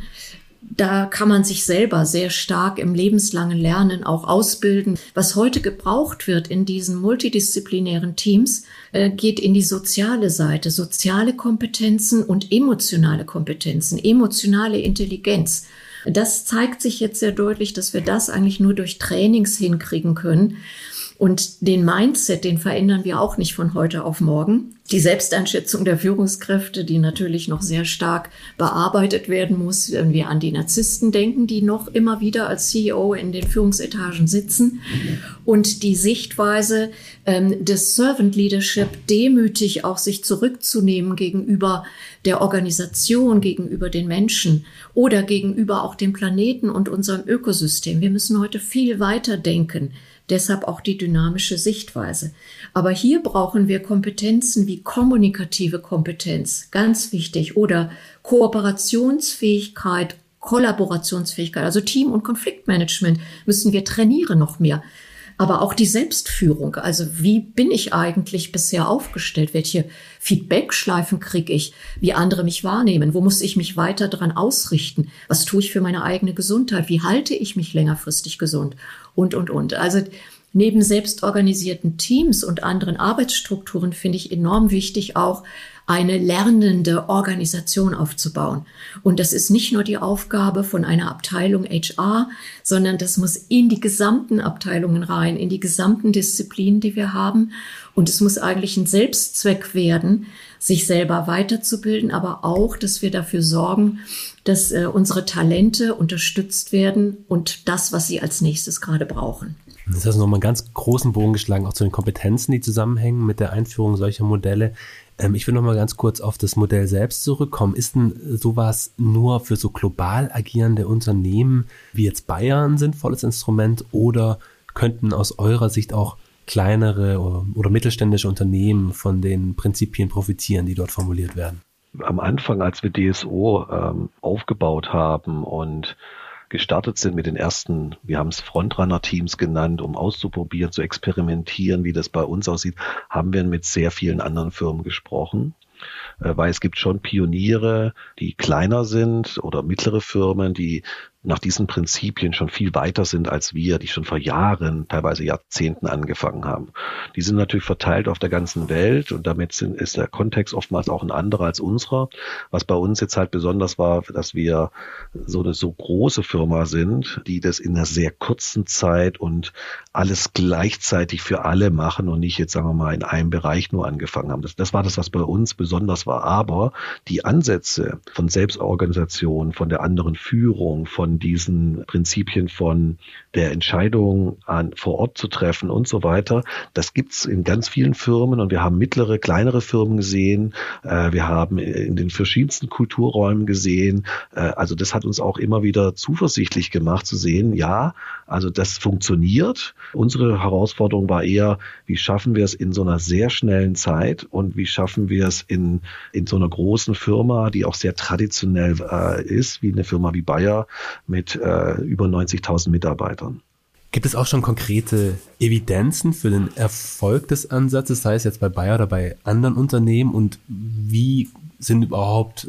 Da kann man sich selber sehr stark im lebenslangen Lernen auch ausbilden. Was heute gebraucht wird in diesen multidisziplinären Teams, geht in die soziale Seite, soziale Kompetenzen und emotionale Kompetenzen, emotionale Intelligenz. Das zeigt sich jetzt sehr deutlich, dass wir das eigentlich nur durch Trainings hinkriegen können. Und den Mindset, den verändern wir auch nicht von heute auf morgen. Die Selbsteinschätzung der Führungskräfte, die natürlich noch sehr stark bearbeitet werden muss, wenn wir an die Narzissten denken, die noch immer wieder als CEO in den Führungsetagen sitzen. Und die Sichtweise des Servant Leadership, demütig auch sich zurückzunehmen gegenüber der Organisation, gegenüber den Menschen oder gegenüber auch dem Planeten und unserem Ökosystem. Wir müssen heute viel weiter denken. Deshalb auch die dynamische Sichtweise. Aber hier brauchen wir Kompetenzen wie kommunikative Kompetenz, ganz wichtig, oder Kooperationsfähigkeit, Kollaborationsfähigkeit, also Team- und Konfliktmanagement müssen wir trainieren noch mehr. Aber auch die Selbstführung, also wie bin ich eigentlich bisher aufgestellt? Welche Feedbackschleifen kriege ich? Wie andere mich wahrnehmen? Wo muss ich mich weiter dran ausrichten? Was tue ich für meine eigene Gesundheit? Wie halte ich mich längerfristig gesund? Und. Also neben selbstorganisierten Teams und anderen Arbeitsstrukturen finde ich enorm wichtig auch, eine lernende Organisation aufzubauen. Und das ist nicht nur die Aufgabe von einer Abteilung HR, sondern das muss in die gesamten Abteilungen rein, in die gesamten Disziplinen, die wir haben. Und es muss eigentlich ein Selbstzweck werden, sich selber weiterzubilden, aber auch, dass wir dafür sorgen, dass unsere Talente unterstützt werden und das, was sie als nächstes gerade brauchen. Jetzt hast du nochmal einen ganz großen Bogen geschlagen, auch zu den Kompetenzen, die zusammenhängen mit der Einführung solcher Modelle. Ich will noch mal ganz kurz auf das Modell selbst zurückkommen. Ist denn sowas nur für so global agierende Unternehmen wie jetzt Bayer ein sinnvolles Instrument oder könnten aus eurer Sicht auch kleinere oder mittelständische Unternehmen von den Prinzipien profitieren, die dort formuliert werden? Am Anfang, als wir DSO aufgebaut haben und gestartet sind mit den ersten, wir haben es Frontrunner-Teams genannt, um auszuprobieren, zu experimentieren, wie das bei uns aussieht, haben wir mit sehr vielen anderen Firmen gesprochen. Weil es gibt schon Pioniere, die kleiner sind oder mittlere Firmen, die nach diesen Prinzipien schon viel weiter sind als wir, die schon vor Jahren, teilweise Jahrzehnten angefangen haben. Die sind natürlich verteilt auf der ganzen Welt und damit ist der Kontext oftmals auch ein anderer als unserer. Was bei uns jetzt halt besonders war, dass wir so eine so große Firma sind, die das in einer sehr kurzen Zeit und alles gleichzeitig für alle machen und nicht jetzt, sagen wir mal, in einem Bereich nur angefangen haben. Das war das, was bei uns besonders war. Aber die Ansätze von Selbstorganisation, von der anderen Führung, von diesen Prinzipien von der Entscheidung vor Ort zu treffen und so weiter. Das gibt's in ganz vielen Firmen und wir haben mittlere, kleinere Firmen gesehen. Wir haben in den verschiedensten Kulturräumen gesehen. Also das hat uns auch immer wieder zuversichtlich gemacht zu sehen, ja, also das funktioniert. Unsere Herausforderung war eher, wie schaffen wir es in so einer sehr schnellen Zeit und wie schaffen wir es in so einer großen Firma, die auch sehr traditionell ist, wie eine Firma wie Bayer, mit über 90.000 Mitarbeitern. Gibt es auch schon konkrete Evidenzen für den Erfolg des Ansatzes, sei es jetzt bei Bayer oder bei anderen Unternehmen, und wie sind überhaupt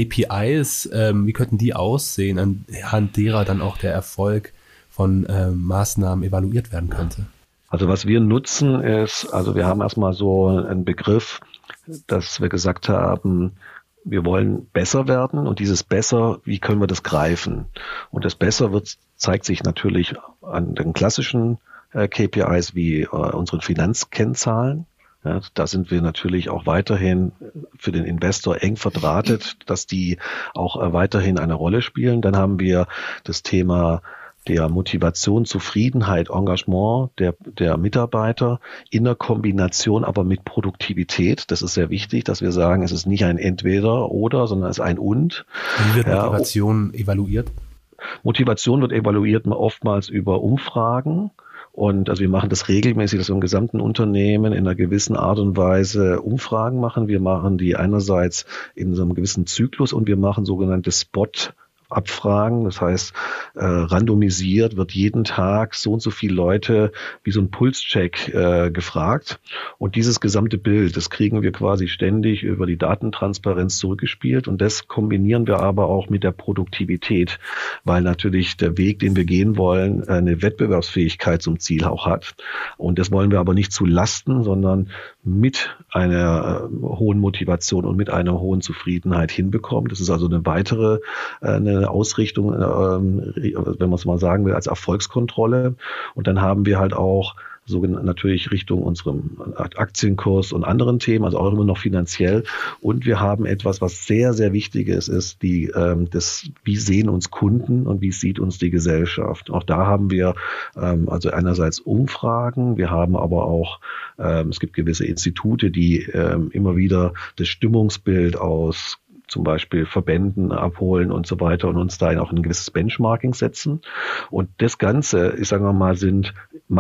KPIs, wie könnten die aussehen, anhand derer dann auch der Erfolg von Maßnahmen evaluiert werden könnte? Also was wir nutzen ist, also wir haben erstmal so einen Begriff, dass wir gesagt haben, wir wollen besser werden und dieses Besser, wie können wir das greifen? Und das Besser zeigt sich natürlich an den klassischen KPIs wie unseren Finanzkennzahlen. Ja, da sind wir natürlich auch weiterhin für den Investor eng verdrahtet, dass die auch weiterhin eine Rolle spielen. Dann haben wir das Thema der Motivation, Zufriedenheit, Engagement der Mitarbeiter in der Kombination aber mit Produktivität. Das ist sehr wichtig, dass wir sagen, es ist nicht ein Entweder-Oder, sondern es ist ein Und. Wie wird Motivation evaluiert? Motivation wird evaluiert oftmals über Umfragen. Und also wir machen das regelmäßig, dass wir im gesamten Unternehmen in einer gewissen Art und Weise Umfragen machen. Wir machen die einerseits in so einem gewissen Zyklus und wir machen sogenannte Abfragen, das heißt, randomisiert wird jeden Tag so und so viele Leute wie so ein Pulscheck gefragt. Und dieses gesamte Bild, das kriegen wir quasi ständig über die Datentransparenz zurückgespielt. Und das kombinieren wir aber auch mit der Produktivität, weil natürlich der Weg, den wir gehen wollen, eine Wettbewerbsfähigkeit zum Ziel auch hat. Und das wollen wir aber nicht zu Lasten, sondern mit einer hohen Motivation und mit einer hohen Zufriedenheit hinbekommen. Das ist also eine weitere eine Ausrichtung, wenn man es mal sagen will, als Erfolgskontrolle. Und dann haben wir halt auch natürlich Richtung unserem Aktienkurs und anderen Themen, also auch immer noch finanziell. Und wir haben etwas, was sehr, sehr wichtig ist wie sehen uns Kunden und wie sieht uns die Gesellschaft. Auch da haben wir also einerseits Umfragen, wir haben aber auch, es gibt gewisse Institute, die immer wieder das Stimmungsbild aus zum Beispiel Verbänden abholen und so weiter und uns da auch ein gewisses Benchmarking setzen. Und das Ganze, ich sage mal, sind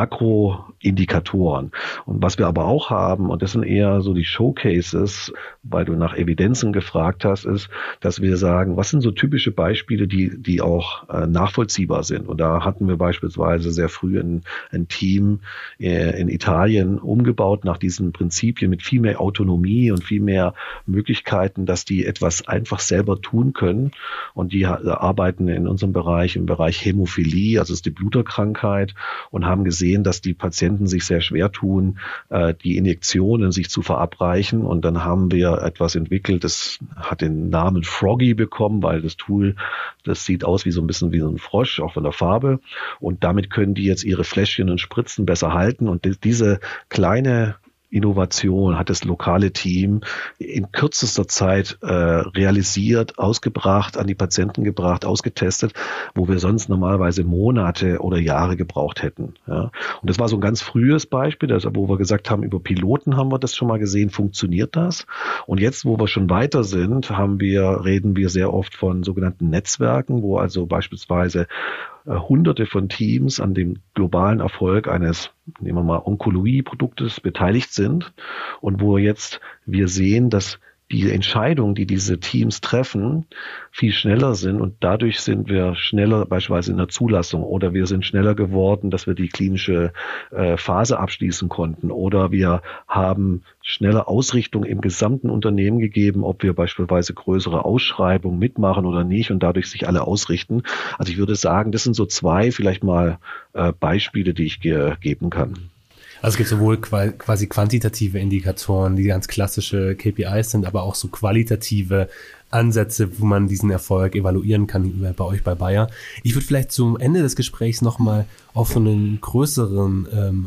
Makroindikatoren. Und was wir aber auch haben, und das sind eher so die Showcases, weil du nach Evidenzen gefragt hast, ist, dass wir sagen, was sind so typische Beispiele, die auch nachvollziehbar sind. Und da hatten wir beispielsweise sehr früh ein Team in Italien umgebaut nach diesen Prinzipien mit viel mehr Autonomie und viel mehr Möglichkeiten, dass die etwas einfach selber tun können. Und die arbeiten in unserem Bereich, im Bereich Hämophilie, also ist die Bluterkrankheit, und haben gesehen, dass die Patienten sich sehr schwer tun, die Injektionen sich zu verabreichen. Und dann haben wir etwas entwickelt, das hat den Namen Froggy bekommen, weil das Tool, das sieht aus wie so ein bisschen wie so ein Frosch, auch von der Farbe. Und damit können die jetzt ihre Fläschchen und Spritzen besser halten. Und diese kleine Innovation hat das lokale Team in kürzester Zeit realisiert, ausgebracht, an die Patienten gebracht, ausgetestet, wo wir sonst normalerweise Monate oder Jahre gebraucht hätten. Ja. Und das war so ein ganz frühes Beispiel, wo wir gesagt haben, über Piloten haben wir das schon mal gesehen, funktioniert das? Und jetzt, wo wir schon weiter sind, reden wir sehr oft von sogenannten Netzwerken, wo also beispielsweise Hunderte von Teams an dem globalen Erfolg eines, nehmen wir mal, Onkologie-Produktes beteiligt sind und wo jetzt wir sehen, dass die Entscheidungen, die diese Teams treffen, viel schneller sind und dadurch sind wir schneller beispielsweise in der Zulassung oder wir sind schneller geworden, dass wir die klinische Phase abschließen konnten oder wir haben schneller Ausrichtung im gesamten Unternehmen gegeben, ob wir beispielsweise größere Ausschreibungen mitmachen oder nicht und dadurch sich alle ausrichten. Also ich würde sagen, das sind so zwei vielleicht mal Beispiele, die ich geben kann. Also es gibt sowohl quasi quantitative Indikatoren, die ganz klassische KPIs sind, aber auch so qualitative Ansätze, wo man diesen Erfolg evaluieren kann bei euch bei Bayer. Ich würde vielleicht zum Ende des Gesprächs nochmal auf so einen größeren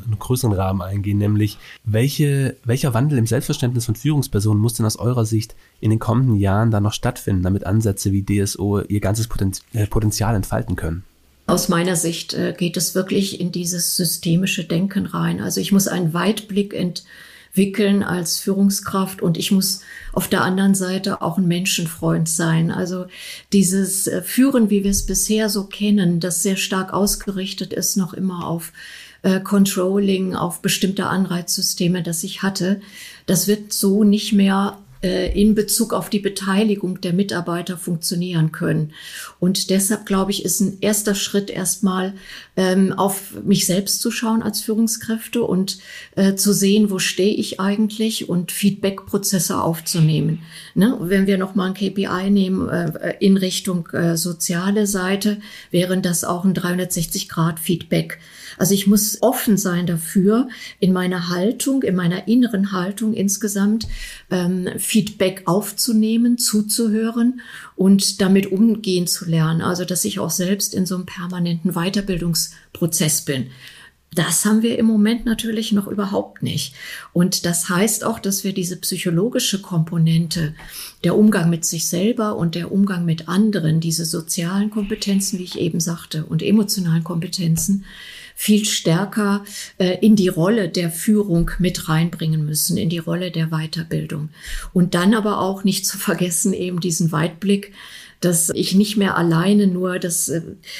Rahmen eingehen, nämlich welcher Wandel im Selbstverständnis von Führungspersonen muss denn aus eurer Sicht in den kommenden Jahren da noch stattfinden, damit Ansätze wie DSO ihr ganzes Potenzial entfalten können? Aus meiner Sicht geht es wirklich in dieses systemische Denken rein. Also ich muss einen Weitblick entwickeln als Führungskraft und ich muss auf der anderen Seite auch ein Menschenfreund sein. Also dieses Führen, wie wir es bisher so kennen, das sehr stark ausgerichtet ist, noch immer auf Controlling, auf bestimmte Anreizsysteme, das ich hatte, das wird so nicht mehr in Bezug auf die Beteiligung der Mitarbeiter funktionieren können. Und deshalb, glaube ich, ist ein erster Schritt erstmal auf mich selbst zu schauen als Führungskräfte und zu sehen, wo stehe ich eigentlich und Feedback-Prozesse aufzunehmen. Ne? Wenn wir nochmal ein KPI nehmen in Richtung soziale Seite, wäre das auch ein 360-Grad-Feedback. Also ich muss offen sein dafür, in meiner Haltung, in meiner inneren Haltung insgesamt Feedback aufzunehmen, zuzuhören und damit umgehen zu lernen. Also dass ich auch selbst in so einem permanenten Weiterbildungsprozess bin. Das haben wir im Moment natürlich noch überhaupt nicht. Und das heißt auch, dass wir diese psychologische Komponente, der Umgang mit sich selber und der Umgang mit anderen, diese sozialen Kompetenzen, wie ich eben sagte, und emotionalen Kompetenzen, viel stärker in die Rolle der Führung mit reinbringen müssen, in die Rolle der Weiterbildung. Und dann aber auch nicht zu vergessen eben diesen Weitblick, dass ich nicht mehr alleine nur das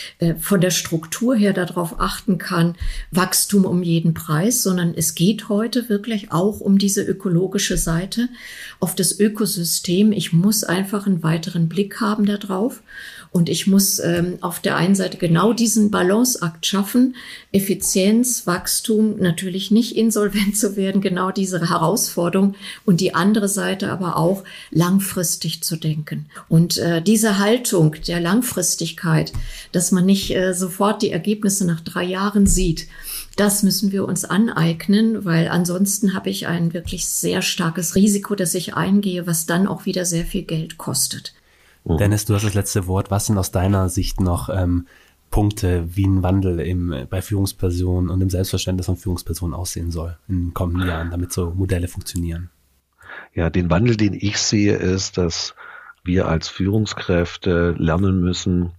von der Struktur her darauf achten kann, Wachstum um jeden Preis, sondern es geht heute wirklich auch um diese ökologische Seite, auf das Ökosystem. Ich muss einfach einen weiteren Blick haben darauf. Und ich muss auf der einen Seite genau diesen Balanceakt schaffen, Effizienz, Wachstum, natürlich nicht insolvent zu werden, genau diese Herausforderung und die andere Seite aber auch langfristig zu denken. Und diese Haltung der Langfristigkeit, dass man nicht sofort die Ergebnisse nach 3 Jahren sieht, das müssen wir uns aneignen, weil ansonsten habe ich ein wirklich sehr starkes Risiko, das ich eingehe, was dann auch wieder sehr viel Geld kostet. Dennis, du hast das letzte Wort. Was sind aus deiner Sicht noch Punkte, wie ein Wandel bei Führungspersonen und im Selbstverständnis von Führungspersonen aussehen soll in den kommenden Jahren, damit so Modelle funktionieren? Ja, den Wandel, den ich sehe, ist, dass wir als Führungskräfte lernen müssen,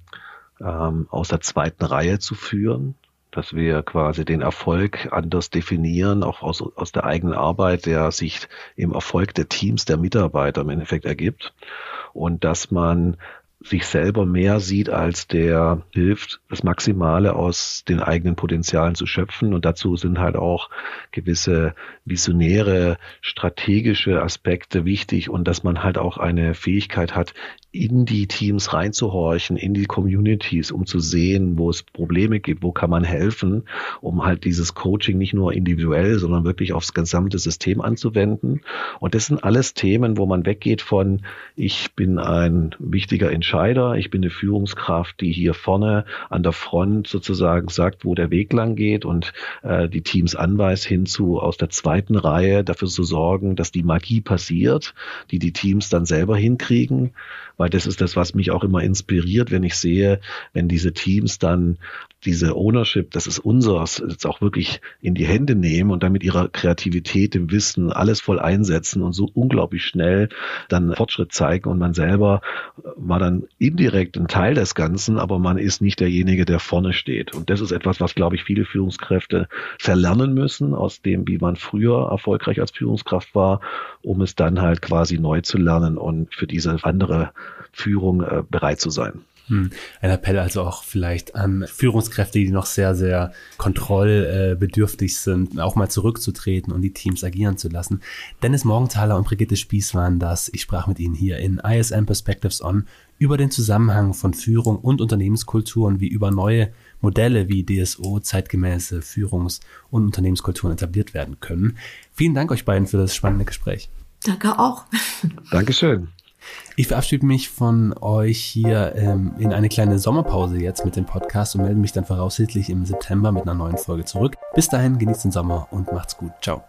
aus der zweiten Reihe zu führen, dass wir quasi den Erfolg anders definieren, auch aus der eigenen Arbeit, der sich im Erfolg der Teams, der Mitarbeiter im Endeffekt ergibt. Und dass man sich selber mehr sieht, als der hilft, das Maximale aus den eigenen Potenzialen zu schöpfen. Und dazu sind halt auch gewisse visionäre, strategische Aspekte wichtig und dass man halt auch eine Fähigkeit hat, in die Teams reinzuhorchen, in die Communities, um zu sehen, wo es Probleme gibt, wo kann man helfen, um halt dieses Coaching nicht nur individuell, sondern wirklich aufs gesamte System anzuwenden. Und das sind alles Themen, wo man weggeht von, ich bin ein wichtiger Entscheider, ich bin eine Führungskraft, die hier vorne an der Front sozusagen sagt, wo der Weg lang geht und die Teams anweist, hinzu aus der zweiten Reihe dafür zu sorgen, dass die Magie passiert, die Teams dann selber hinkriegen. Weil das ist das, was mich auch immer inspiriert, wenn ich sehe, wenn diese Teams dann diese Ownership, das ist unseres, jetzt auch wirklich in die Hände nehmen und dann mit ihrer Kreativität, dem Wissen alles voll einsetzen und so unglaublich schnell dann Fortschritt zeigen und man selber war dann indirekt ein Teil des Ganzen, aber man ist nicht derjenige, der vorne steht. Und das ist etwas, was, glaube ich, viele Führungskräfte verlernen müssen aus dem, wie man früher erfolgreich als Führungskraft war, um es dann halt quasi neu zu lernen und für diese andere Führung bereit zu sein. Ein Appell also auch vielleicht an Führungskräfte, die noch sehr, sehr kontrollbedürftig sind, auch mal zurückzutreten und die Teams agieren zu lassen. Dennis Morgenthaler und Brigitte Spieß waren das. Ich sprach mit ihnen hier in ISM Perspectives On über den Zusammenhang von Führung und Unternehmenskultur und wie über neue Modelle wie DSO zeitgemäße Führungs- und Unternehmenskulturen etabliert werden können. Vielen Dank euch beiden für das spannende Gespräch. Danke auch. Dankeschön. Ich verabschiede mich von euch hier in eine kleine Sommerpause jetzt mit dem Podcast und melde mich dann voraussichtlich im September mit einer neuen Folge zurück. Bis dahin, genießt den Sommer und macht's gut. Ciao.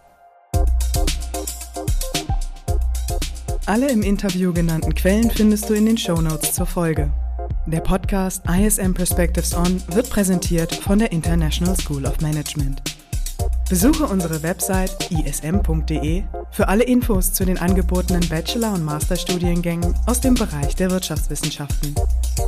Alle im Interview genannten Quellen findest du in den Shownotes zur Folge. Der Podcast ISM Perspectives On wird präsentiert von der International School of Management. Besuche unsere Website ism.de für alle Infos zu den angebotenen Bachelor- und Masterstudiengängen aus dem Bereich der Wirtschaftswissenschaften.